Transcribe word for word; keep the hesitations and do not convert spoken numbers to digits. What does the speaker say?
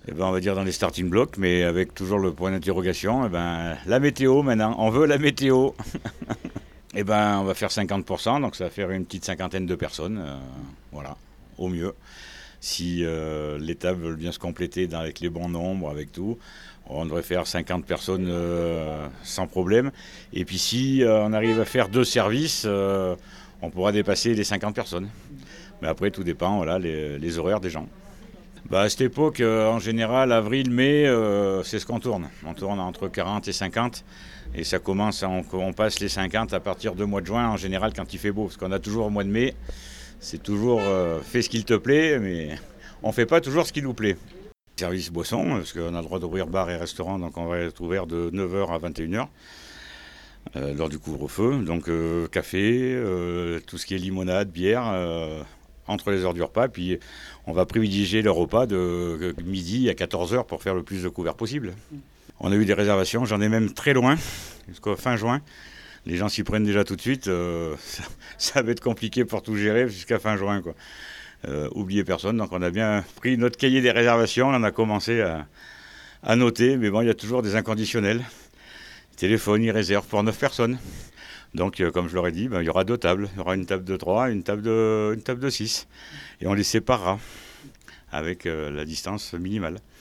Eh ben, on va dire dans les starting blocks, mais avec toujours le point d'interrogation. Eh ben, la météo maintenant, on veut la météo. Eh ben, on va faire cinquante pour cent, donc ça va faire une petite cinquantaine de personnes, euh, voilà, au mieux. Si euh, l'étape veut bien se compléter dans- avec les bons nombres, avec tout, on devrait faire cinquante personnes euh, sans problème. Et puis si euh, on arrive à faire deux services, euh, on pourra dépasser les cinquante personnes. Mais après, tout dépend, voilà, les, les horaires des gens. Bah, à cette époque, euh, en général, avril, mai, euh, c'est ce qu'on tourne. On tourne entre quarante et cinquante. Et ça commence, on, on passe les cinquante à partir du mois de juin, en général, quand il fait beau. Parce qu'on a toujours au mois de mai, c'est toujours euh, fais ce qu'il te plaît, mais on ne fait pas toujours ce qui nous plaît. Service boisson, parce qu'on a le droit d'ouvrir bar et restaurant, donc on va être ouvert de neuf heures à vingt et une heures, euh, lors du couvre-feu. Donc euh, café, euh, tout ce qui est limonade, bière, euh, entre les heures du repas. Puis on va privilégier le repas de midi à quatorze heures pour faire le plus de couverts possible. On a eu des réservations, j'en ai même très loin, jusqu'à fin juin. Les gens s'y prennent déjà tout de suite. Euh, ça, ça va être compliqué pour tout gérer jusqu'à fin juin, quoi. Euh, oublier personne. Donc on a bien pris notre cahier des réservations, on a commencé à, à noter, mais bon, il y a toujours des inconditionnels. Téléphone, il réserve pour neuf personnes. Donc, euh, comme je l'aurais dit, ben, il y aura deux tables. Il y aura une table de trois, une table de, une table de six. Et on les séparera avec euh, la distance minimale.